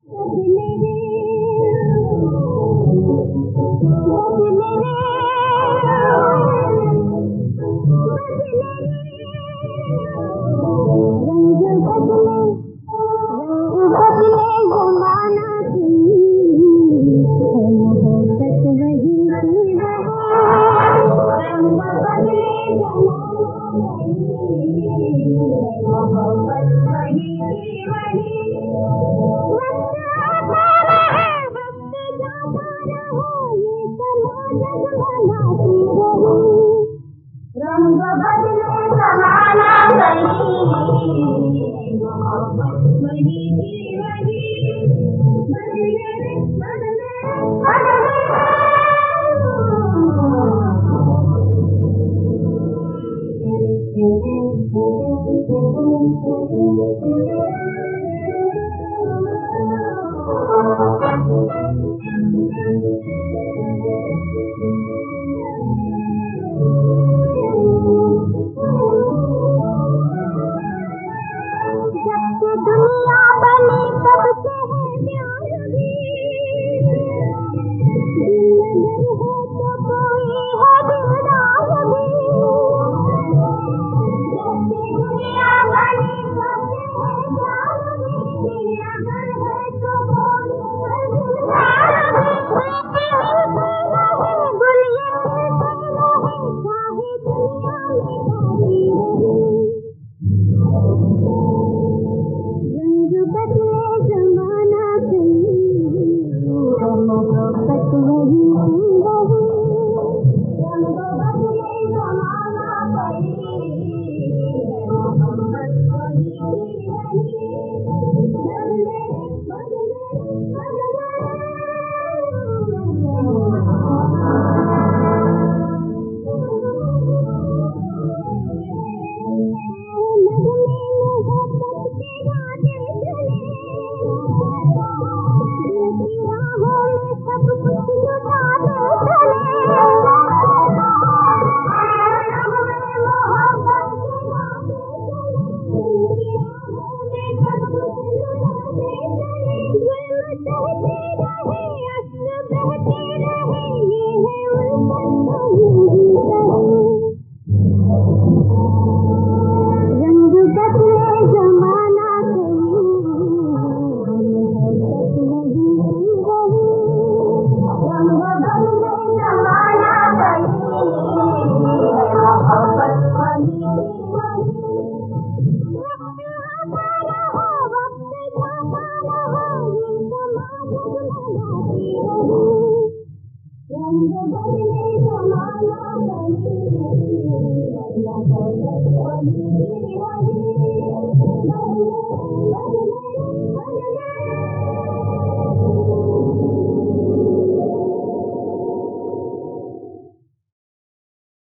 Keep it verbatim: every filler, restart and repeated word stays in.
रंग बदले जमाना वही मोहब्बत वही की वही बदले बदले बदले दुनिया बनी तब से है प्यार भी दिल में है तो कोई है दिलदार भी दुनिया बनी तब से है प्यार भी दिल में है तो कोई है दिलदार भी गुल ये चाहे दुनिया में बाकी बदले जमाना मोहब्बत वही वही रंग बदले जमाना वही मोहब्बत वही वही बदले बदले रंग बदले जमाना वही मोहब्बत वही वही बदले बदले